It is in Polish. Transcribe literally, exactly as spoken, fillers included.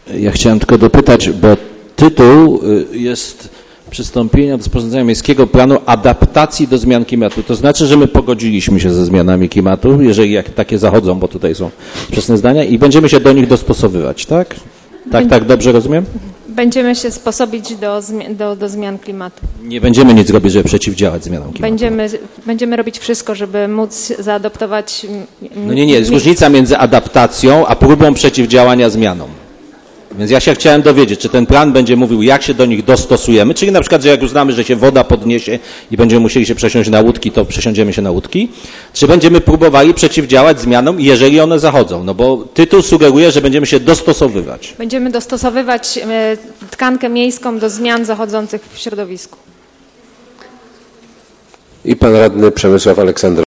Ja chciałem tylko dopytać, bo tytuł jest przystąpienia do sporządzenia Miejskiego Planu Adaptacji do Zmian Klimatu. To znaczy, że my pogodziliśmy się ze zmianami klimatu, jeżeli jak takie zachodzą, bo tutaj są wczesne zdania, i będziemy się do nich dostosowywać, tak? Tak, tak, dobrze rozumiem? Będziemy się sposobić do, do, do zmian klimatu. Nie będziemy nic robić, żeby przeciwdziałać zmianom klimatu. Będziemy, będziemy robić wszystko, żeby móc zaadoptować... No nie, nie, jest różnica między adaptacją a próbą przeciwdziałania zmianom. Więc ja się chciałem dowiedzieć, czy ten plan będzie mówił, jak się do nich dostosujemy, czyli na przykład, że jak uznamy, że się woda podniesie i będziemy musieli się przesiąść na łódki, to przesiądziemy się na łódki, czy będziemy próbowali przeciwdziałać zmianom, jeżeli one zachodzą, no bo tytuł sugeruje, że będziemy się dostosowywać. Będziemy dostosowywać tkankę miejską do zmian zachodzących w środowisku. I pan radny Przemysław Aleksandrowicz.